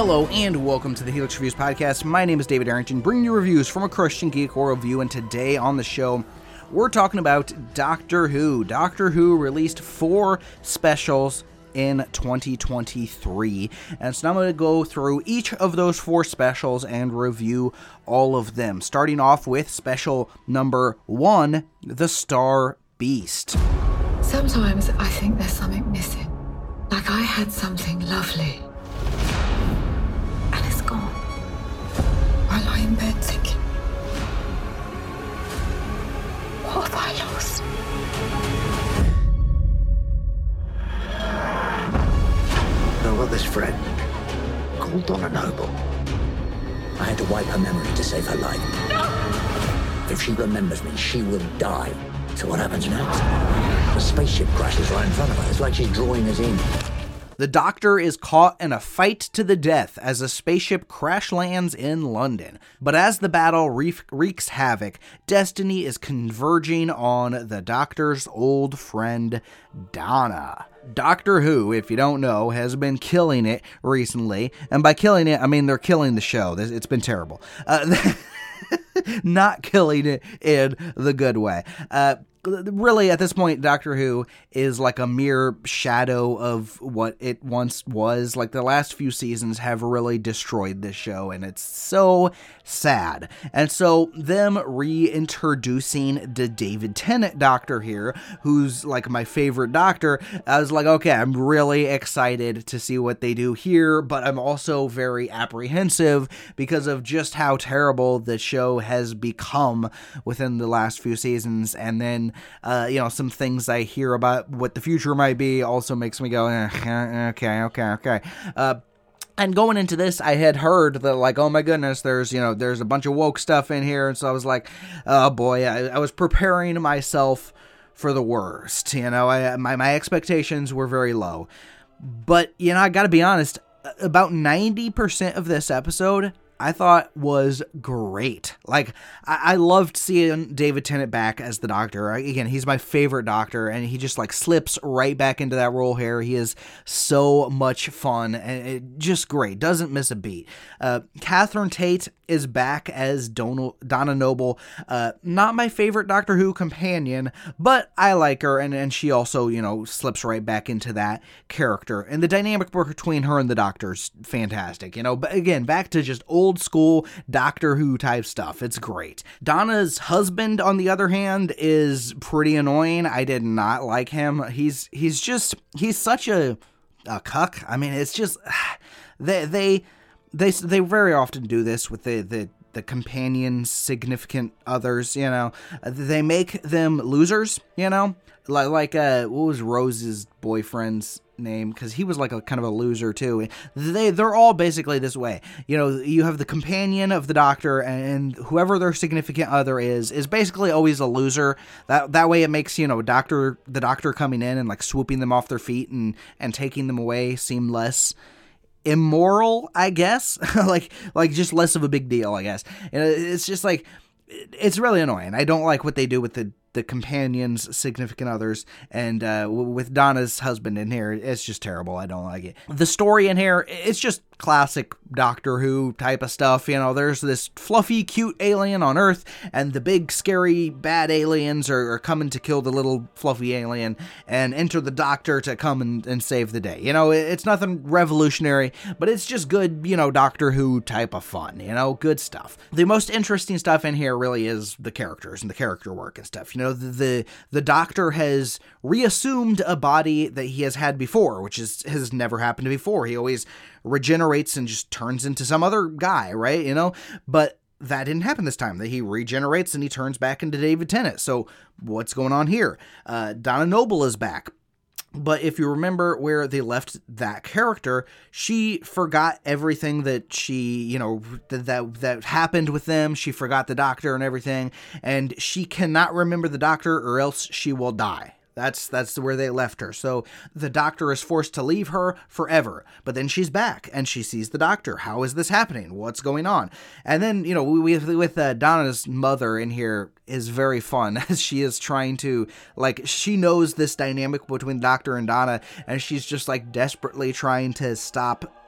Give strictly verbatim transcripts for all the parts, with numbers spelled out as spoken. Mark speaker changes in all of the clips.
Speaker 1: Hello and welcome to the Helix Reviews podcast. My name is David Arrington, bringing you reviews from a Christian geek worldview, and today on the show, we're talking about Doctor Who. Doctor Who released four specials in twenty twenty-three, and so now I'm going to go through each of those four specials and review all of them, starting off with special number one, The Star Beast.
Speaker 2: Sometimes I think there's something missing, like I had something lovely, and it's gone. I lie in bed thinking, what have I lost?
Speaker 3: I've got this friend called Donna Noble. I had to wipe her memory to save her life. No! If she remembers me, she will die. So what happens next? The spaceship crashes right in front of her. It's like she's drawing us in.
Speaker 1: The Doctor is caught in a fight to the death as a spaceship crash lands in London. But as the battle wreaks havoc, destiny is converging on the Doctor's old friend, Donna. Doctor Who, if you don't know, has been killing it recently. And by killing it, I mean they're killing the show. It's been terrible. Uh, not killing it in the good way. Uh, Really, at this point, Doctor Who is like a mere shadow of what it once was. Like, the last few seasons have really destroyed this show, and it's so sad. And so, them reintroducing the David Tennant Doctor here, who's like my favorite Doctor, I was like, okay, I'm really excited to see what they do here, but I'm also very apprehensive because of just how terrible the show has become within the last few seasons, and then Uh, you know, some things I hear about what the future might be also makes me go, eh, okay, okay, okay. Uh, and going into this, I had heard that, like, oh my goodness, there's, you know, there's a bunch of woke stuff in here, and so I was like, oh boy, I, I was preparing myself for the worst, you know, I, my, my expectations were very low. But, you know, I gotta be honest, about ninety percent of this episode I thought was great. Like, I-, I loved seeing David Tennant back as the Doctor. Again, he's my favorite Doctor, and he just, like, slips right back into that role here. He is so much fun, and it, just great. Doesn't miss a beat. Uh, Catherine Tate is back as Donal- Donna Noble. Uh, not my favorite Doctor Who companion, but I like her, and, and she also, you know, slips right back into that character. And the dynamic between her and the Doctor's fantastic, you know. But again, back to just old school Doctor Who type stuff. It's great. Donna's husband, on the other hand, is pretty annoying. I did not like him. He's he's just he's such a a cuck. I mean, it's just they they they they very often do this with the the the companions, significant others, you know. They make them losers, you know. Like like uh what was Rose's boyfriend's name, because he was like a kind of a loser too. They they're all basically this way. You know, you have the companion of the Doctor, and whoever their significant other is is basically always a loser. That that way it makes, you know, Doctor the Doctor coming in and like swooping them off their feet and and taking them away seem less immoral, I guess. like like just less of a big deal, I guess. And it's just like, it's really annoying. I don't like what they do with the the companions, significant others, and uh, with Donna's husband in here, it's just terrible. I don't like it. The story in here, it's just classic Doctor Who type of stuff. You know, there's this fluffy, cute alien on Earth, and the big, scary, bad aliens are, are coming to kill the little fluffy alien and enter the Doctor to come and, and save the day. You know, it's nothing revolutionary, but it's just good, you know, Doctor Who type of fun, you know, good stuff. The most interesting stuff in here really is the characters and the character work and stuff. You know, the the, the Doctor has reassumed a body that he has had before, which is has never happened before. He always regenerates and just turns into some other guy, right? You know, but that didn't happen this time. That he regenerates and he turns back into David Tennant. So what's going on here? Uh, Donna Noble is back. But if you remember where they left that character, she forgot everything that she, you know, that, that that happened with them. She forgot the Doctor and everything, and she cannot remember the Doctor or else she will die. That's that's where they left her. So the Doctor is forced to leave her forever. But then she's back and she sees the Doctor. How is this happening? What's going on? And then, you know, we with uh, Donna's mother in here is very fun as she is trying to, like, she knows this dynamic between the Doctor and Donna, and she's just like desperately trying to stop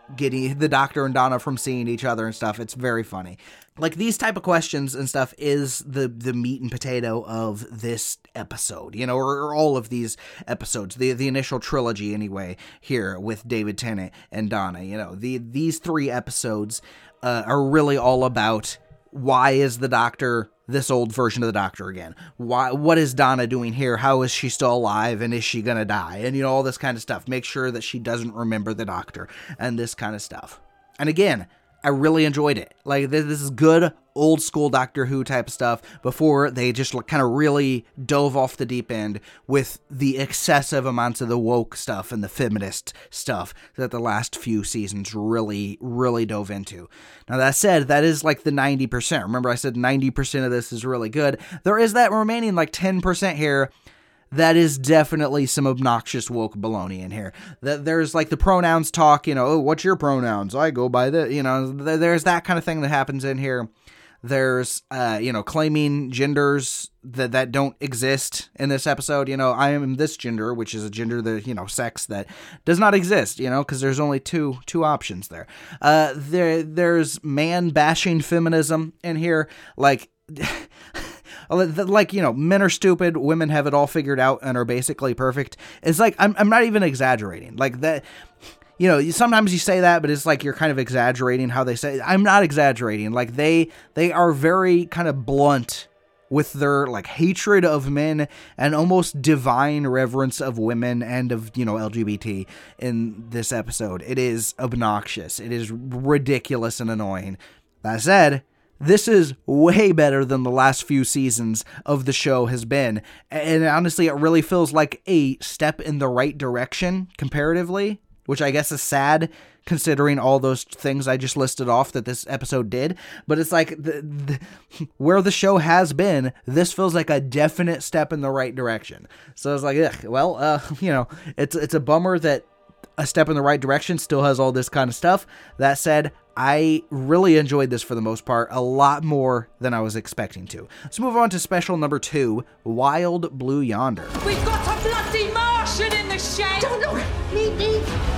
Speaker 1: getting the Doctor and Donna from seeing each other and stuff. It's very funny. Like, these type of questions and stuff is the, the meat and potato of this episode, you know, or, or all of these episodes, the the initial trilogy anyway, here with David Tennant and Donna. You know, the these three episodes uh, are really all about why is the Doctor this old version of the Doctor again? Why? What is Donna doing here? How is she still alive? And is she going to die? And, you know, all this kind of stuff. Make sure that she doesn't remember the Doctor and this kind of stuff. And again, I really enjoyed it. Like, this, this is good old school Doctor Who type stuff before they just kind of really dove off the deep end with the excessive amounts of the woke stuff and the feminist stuff that the last few seasons really, really dove into. Now, that said, that is like the ninety percent. Remember, I said ninety percent of this is really good. There is that remaining like ten percent here that is definitely some obnoxious woke baloney in here. That there's like the pronouns talk, you know, oh, what's your pronouns? I go by the, you know, th- there's that kind of thing that happens in here. There's, uh, you know, claiming genders that, that don't exist in this episode. You know, I am this gender, which is a gender that, you know, sex that does not exist, you know, because there's only two two options there. Uh, there there's man bashing feminism in here, like. Like, you know, men are stupid, women have it all figured out and are basically perfect. It's like, I'm I'm not even exaggerating. Like, that, you know, sometimes you say that, but it's like you're kind of exaggerating how they say it. I'm not exaggerating. Like, they they are very kind of blunt with their, like, hatred of men and almost divine reverence of women and of, you know, L G B T in this episode. It is obnoxious. It is ridiculous and annoying. That said, this is way better than the last few seasons of the show has been. And honestly, it really feels like a step in the right direction comparatively, which I guess is sad considering all those things I just listed off that this episode did. But it's like the, the, where the show has been, this feels like a definite step in the right direction. So it's like, ugh, well, uh, you know, it's it's a bummer that a step in the right direction still has all this kind of stuff. That said, I really enjoyed this for the most part, a lot more than I was expecting to. Let's move on to special number two, Wild Blue Yonder.
Speaker 4: We've got a bloody Martian in the shed!
Speaker 3: Don't look! Me, me!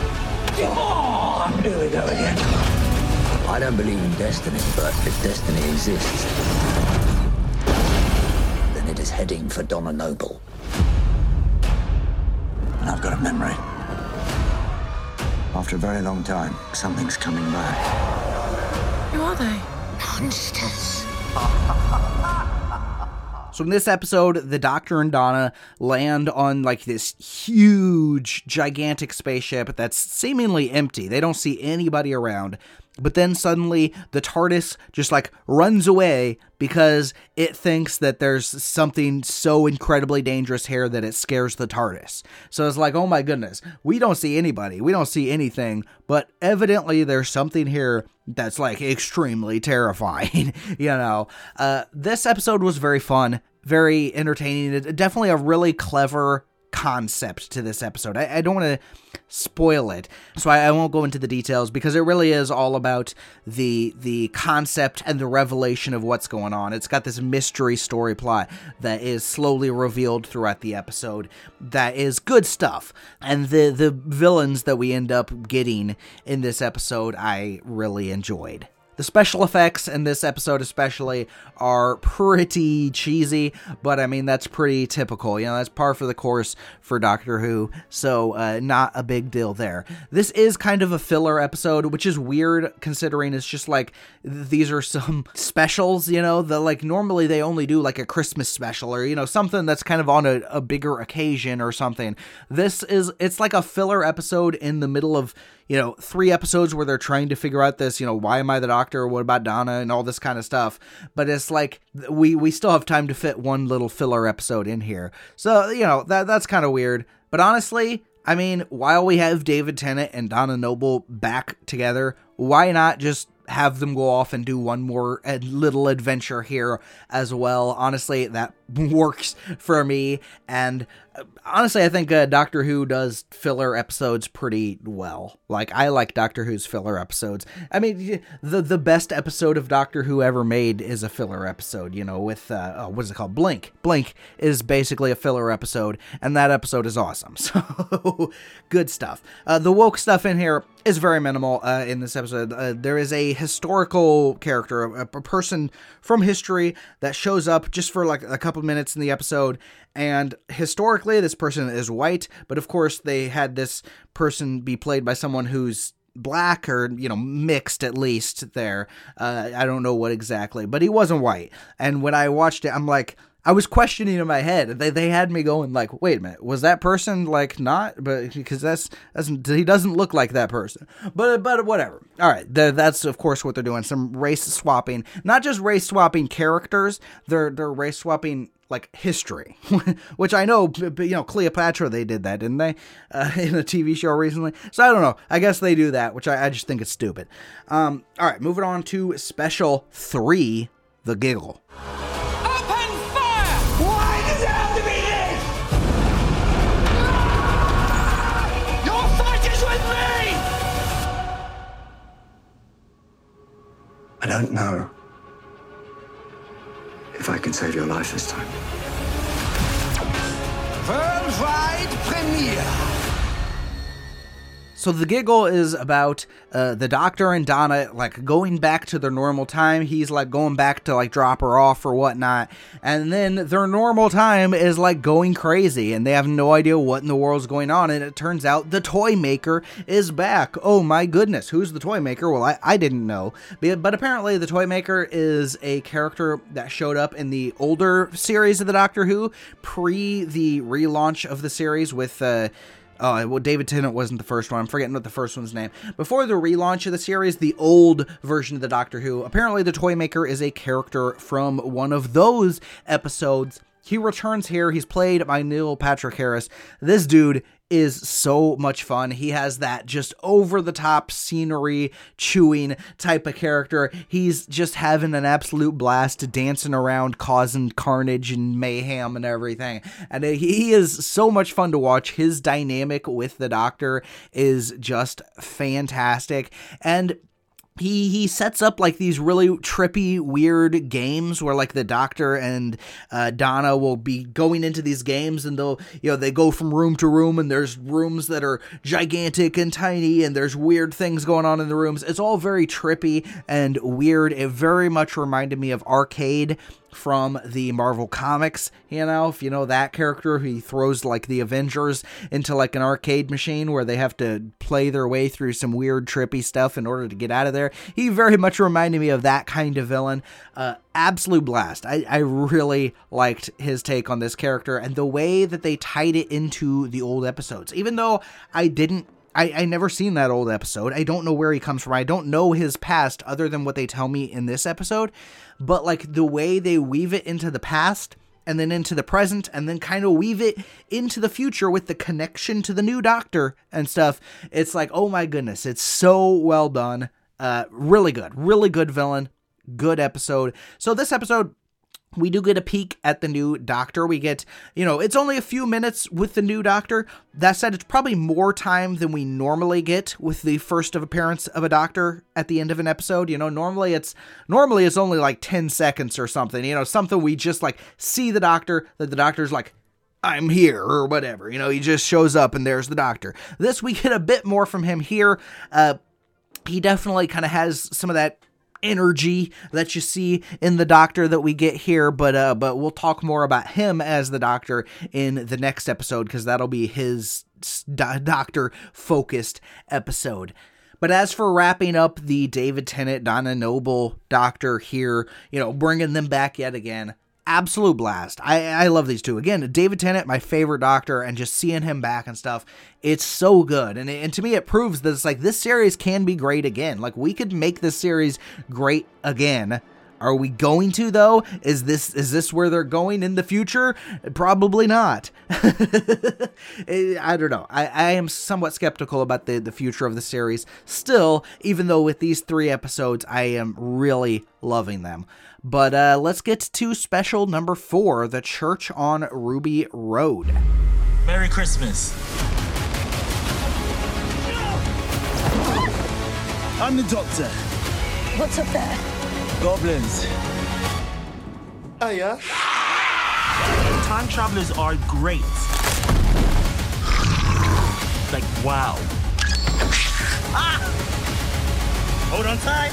Speaker 3: Oh, here we go again. I don't believe in destiny, but if destiny exists, then it is heading for Donna Noble. And I've got a memory. After a very long time, something's coming back.
Speaker 2: Who are they?
Speaker 3: Monsters.
Speaker 1: So in this episode, the Doctor and Donna land on like this huge, gigantic spaceship that's seemingly empty. They don't see anybody around. But then suddenly the TARDIS just like runs away because it thinks that there's something so incredibly dangerous here that it scares the TARDIS. So it's like, oh my goodness, we don't see anybody. We don't see anything. But evidently there's something here that's like extremely terrifying, you know. Uh, this episode was very fun, very entertaining. Definitely a really clever concept to this episode. I, I don't want to spoil it, so I, I won't go into the details because it really is all about the the concept and the revelation of what's going on. It's got this mystery story plot that is slowly revealed throughout the episode that is good stuff. And the, the villains that we end up getting in this episode, I really enjoyed. The special effects in this episode especially are pretty cheesy, but I mean, that's pretty typical. You know, that's par for the course for Doctor Who, so uh, not a big deal there. This is kind of a filler episode, which is weird considering it's just like, these are some specials, you know, that like normally they only do like a Christmas special or, you know, something that's kind of on a, a bigger occasion or something. This is, it's like a filler episode in the middle of, you know, three episodes where they're trying to figure out this, you know, why am I the Doctor? What about Donna? And all this kind of stuff. But it's like, we, we still have time to fit one little filler episode in here. So, you know, that that's kind of weird. But honestly, I mean, while we have David Tennant and Donna Noble back together, why not just have them go off and do one more little adventure here as well? Honestly, that works for me. And uh, honestly, I think uh, Doctor Who does filler episodes pretty well. Like, I like Doctor Who's filler episodes. I mean, the the best episode of Doctor Who ever made is a filler episode, you know, with, uh, oh, what is it called? Blink. Blink is basically a filler episode, and that episode is awesome. So, good stuff. Uh, the woke stuff in here is very minimal uh, in this episode. Uh, there is a historical character, a, a person from history that shows up just for like a couple minutes in the episode, and historically this person is white, but of course they had this person be played by someone who's black or, you know, mixed at least there. Uh, I don't know what exactly, but he wasn't white. And when I watched it, I'm like, I was questioning in my head. They they had me going like, wait a minute, was that person like not? But because that's, that's he doesn't look like that person. But but whatever. All right, the, that's of course what they're doing. Some race swapping, not just race swapping characters. They're they're race swapping like history, which I know. You know, Cleopatra, they did that, didn't they, uh, in a T V show recently? So I don't know. I guess they do that, which I, I just think it's stupid. Um, all right, moving on to special three, The Giggle.
Speaker 5: I don't know if I can save your life this time.
Speaker 6: Worldwide premiere.
Speaker 1: So The Giggle is about uh, the Doctor and Donna, like, going back to their normal time. He's, like, going back to, like, drop her off or whatnot. And then their normal time is, like, going crazy. And they have no idea what in the world's going on. And it turns out the Toy Maker is back. Oh, my goodness. Who's the Toy Maker? Well, I, I didn't know. But, but apparently the Toy Maker is a character that showed up in the older series of the Doctor Who, pre the relaunch of the series with... Uh, Oh, well, David Tennant wasn't the first one. I'm forgetting what the first one's name. Before the relaunch of the series, the old version of the Doctor Who, apparently the Toy Maker is a character from one of those episodes. He returns here. He's played by Neil Patrick Harris. This dude is so much fun. He has that just over-the-top scenery chewing type of character. He's just having an absolute blast dancing around, causing carnage and mayhem and everything. And he is so much fun to watch. His dynamic with the Doctor is just fantastic. And He he sets up like these really trippy, weird games where like the Doctor and uh, Donna will be going into these games, and they'll, you know, they go from room to room, and there's rooms that are gigantic and tiny, and there's weird things going on in the rooms. It's all very trippy and weird. It very much reminded me of Arcade from the Marvel Comics, you know, if you know that character, he throws like the Avengers into like an arcade machine where they have to play their way through some weird trippy stuff in order to get out of there. He very much reminded me of that kind of villain. Uh, absolute blast. I, I really liked his take on this character and the way that they tied it into the old episodes. Even though I didn't I, I never seen that old episode. I don't know where he comes from. I don't know his past other than what they tell me in this episode. But like the way they weave it into the past and then into the present and then kind of weave it into the future with the connection to the new Doctor and stuff. It's like, oh my goodness, it's so well done. Uh, really good. Really good villain. Good episode. So this episode, we do get a peek at the new Doctor. We get, you know, it's only a few minutes with the new Doctor. That said, it's probably more time than we normally get with the first of appearance of a Doctor at the end of an episode. You know, normally it's, normally it's only like ten seconds or something, you know, something we just like see the Doctor, that the Doctor's like, I'm here or whatever, you know, he just shows up and there's the Doctor. This, we get a bit more from him here. Uh, he definitely kind of has some of that energy that you see in the Doctor that we get here, but uh but we'll talk more about him as the Doctor in the next episode, because that'll be his do- Doctor focused episode. But as for wrapping up the David Tennant, Donna Noble Doctor here, you know, bringing them back yet again, absolute blast. I, I love these two. Again, David Tennant, my favorite Doctor, and just seeing him back and stuff, it's so good. And, and to me, it proves that it's like, this series can be great again. Like, we could make this series great again. Are we going to, though? Is this is this where they're going in the future? Probably not. I don't know. I, I am somewhat skeptical about the, the future of the series. Still, even though with these three episodes, I am really loving them. But uh, let's get to special number four, The Church on Ruby Road.
Speaker 7: Merry Christmas. I'm the doctor.
Speaker 8: What's up there?
Speaker 7: Goblins.
Speaker 6: Oh, yeah?
Speaker 7: Time travelers are great. Like, wow. Ah! Hold on tight.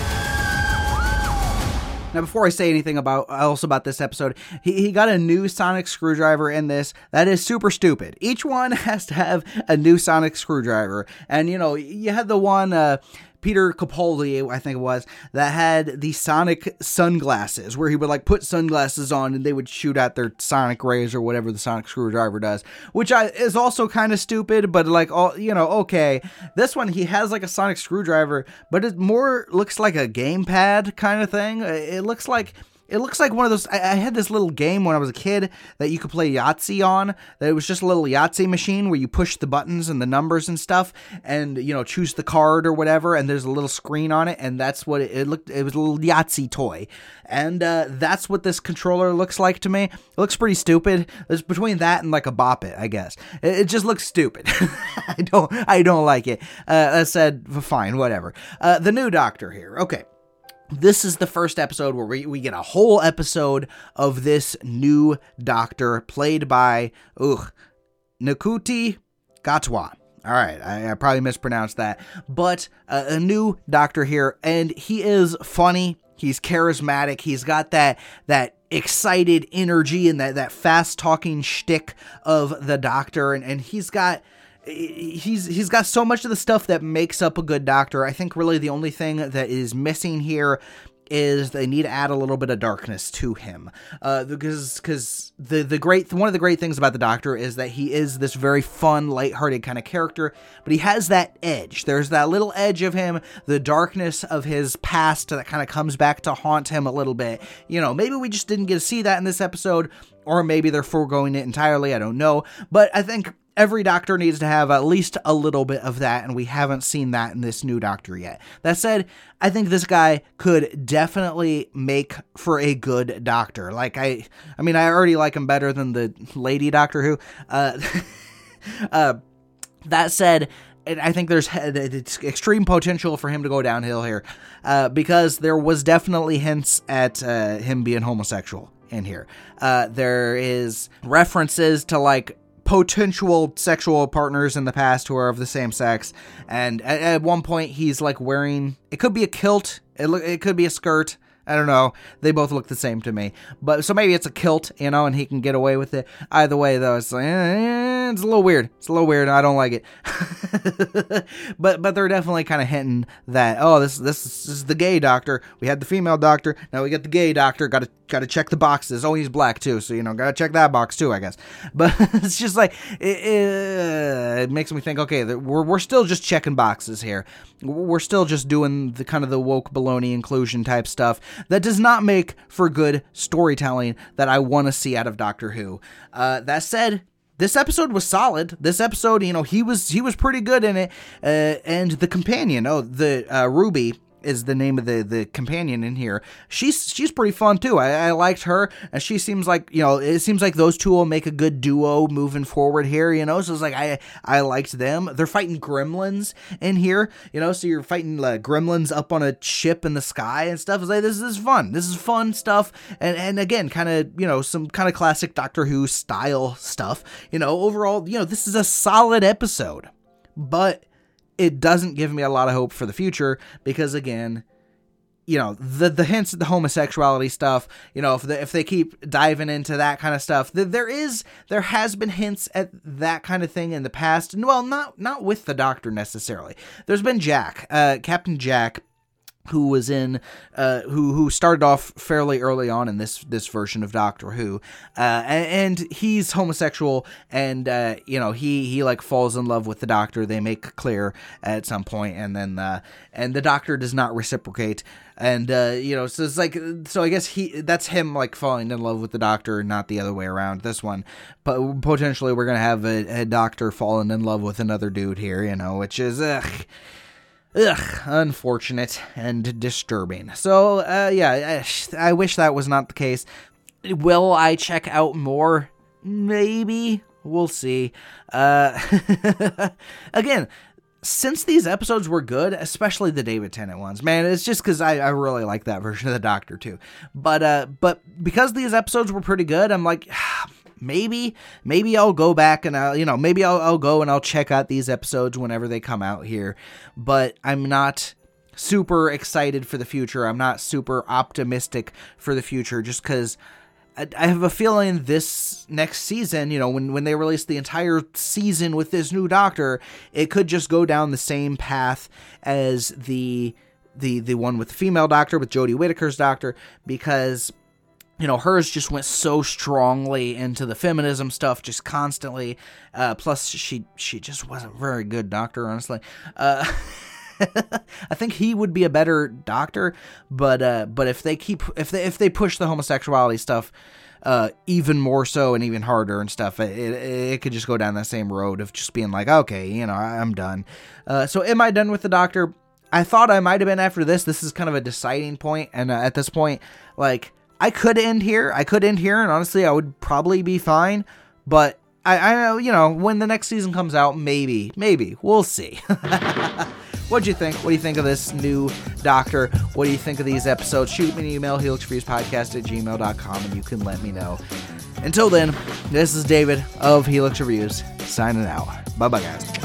Speaker 1: Now, before I say anything about else about this episode, he, he got a new sonic screwdriver in this. That is super stupid. Each one has to have a new sonic screwdriver. And, you know, you had the one, uh, Peter Capaldi, I think it was, that had the sonic sunglasses, where he would, like, put sunglasses on and they would shoot out their sonic rays or whatever the sonic screwdriver does, which I, is also kind of stupid, but, like, all you know, okay. This one, he has, like, a sonic screwdriver, but it more looks like a gamepad kind of thing. It looks like... It looks like one of those, I, I had this little game when I was a kid that you could play Yahtzee on, that it was just a little Yahtzee machine where you push the buttons and the numbers and stuff, and, you know, choose the card or whatever, and there's a little screen on it, and that's what it, it looked, it was a little Yahtzee toy, and uh, that's what this controller looks like to me. It looks pretty stupid. It's between that and like a Bop It, I guess. It, it just looks stupid. I don't, I don't like it. Uh, that said, fine, whatever. Uh, the new Doctor here, okay. This is the first episode where we, we get a whole episode of this new Doctor played by, ugh, Ncuti Gatwa. All right, I, I probably mispronounced that, but uh, a new Doctor here, and he is funny, he's charismatic, he's got that that excited energy and that, that fast-talking shtick of the Doctor, and, and he's got... He's he's got so much of the stuff that makes up a good Doctor. I think really the only thing that is missing here is they need to add a little bit of darkness to him. Uh, because because the the great one of the great things about the Doctor is that he is this very fun, lighthearted kind of character, but he has that edge. There's that little edge of him, the darkness of his past that kind of comes back to haunt him a little bit. You know, maybe we just didn't get to see that in this episode, or maybe they're foregoing it entirely. I don't know, but I think every Doctor needs to have at least a little bit of that, and we haven't seen that in this new Doctor yet. That said, I think this guy could definitely make for a good Doctor. Like, I I mean, I already like him better than the lady Doctor Who. Uh, uh, that said, I think there's it's extreme potential for him to go downhill here, uh, because there was definitely hints at uh, him being homosexual in here. Uh, there is references to, like, potential sexual partners in the past who are of the same sex, and at, at one point he's like wearing, it could be a kilt, it, lo- it could be a skirt, I don't know, they both look the same to me, but so maybe it's a kilt, you know, and he can get away with it. Either way though, it's like, eh, it's a little weird, it's a little weird, I don't like it. but but they're definitely kind of hinting that, oh, this, this this is the gay Doctor, we had the female Doctor, now we got the gay Doctor, gotta gotta check the boxes. Oh, he's black too, so, you know, gotta check that box too, I guess. But it's just like, it, it, it makes me think, okay, we're, we're still just checking boxes here. We're still just doing the kind of the woke baloney inclusion type stuff that does not make for good storytelling that I want to see out of Doctor Who. Uh, that said, this episode was solid. This episode, you know, he was he was pretty good in it. Uh, and the companion, oh, the uh, Ruby is the name of the, the companion in here. She's she's pretty fun too. I, I liked her, and she seems like, you know, it seems like those two will make a good duo moving forward here, you know, so it's like, I I liked them. They're fighting gremlins in here, you know, so you're fighting uh, gremlins up on a ship in the sky and stuff. It's like, this, this is fun. This is fun stuff, and, and again, kind of, you know, some kind of classic Doctor Who style stuff, you know, overall, you know, this is a solid episode, but it doesn't give me a lot of hope for the future because, again, you know, the the hints at the homosexuality stuff, you know, if they, if they keep diving into that kind of stuff, there is, there has been hints at that kind of thing in the past. Well, not, not with the Doctor necessarily. There's been Jack, uh, Captain Jack, who was in, uh, who, who started off fairly early on in this, this version of Doctor Who, uh, and, and he's homosexual, and, uh, you know, he, he, like, falls in love with the Doctor, they make clear at some point, and then, uh, and the Doctor does not reciprocate, and, uh, you know, so it's like, so I guess he, that's him, like, falling in love with the Doctor, not the other way around, this one, but potentially we're gonna have a, a Doctor falling in love with another dude here, you know, which is, ugh. Ugh, unfortunate and disturbing. So, uh, yeah, I, I wish that was not the case. Will I check out more? Maybe. We'll see. Uh, again, since these episodes were good, especially the David Tennant ones, man, it's just because I, I really like that version of the Doctor too. But, uh, but because these episodes were pretty good, I'm like, maybe, maybe I'll go back and I'll, you know, maybe I'll, I'll go and I'll check out these episodes whenever they come out here. But I'm not super excited for the future. I'm not super optimistic for the future just because I, I have a feeling this next season, you know, when, when they release the entire season with this new Doctor, it could just go down the same path as the, the, the one with the female Doctor, with Jodie Whittaker's Doctor, because you know, hers just went so strongly into the feminism stuff, just constantly. Uh, plus, she she just wasn't a very good Doctor, honestly. Uh, I think he would be a better Doctor, but uh, but if they keep if they if they push the homosexuality stuff uh, even more so and even harder and stuff, it, it it could just go down that same road of just being like, okay, you know, I'm done. Uh, so, am I done with the Doctor? I thought I might have been after this. This is kind of a deciding point, and uh, at this point, like. I could end here. I could end here, and honestly, I would probably be fine. But I, I, you know, when the next season comes out, maybe, maybe we'll see. What'd you think? What do you think of this new Doctor? What do you think of these episodes? Shoot me an email, helix reviews podcast at gmail dot com, and you can let me know. Until then, this is David of Helix Reviews signing out. Bye bye, guys.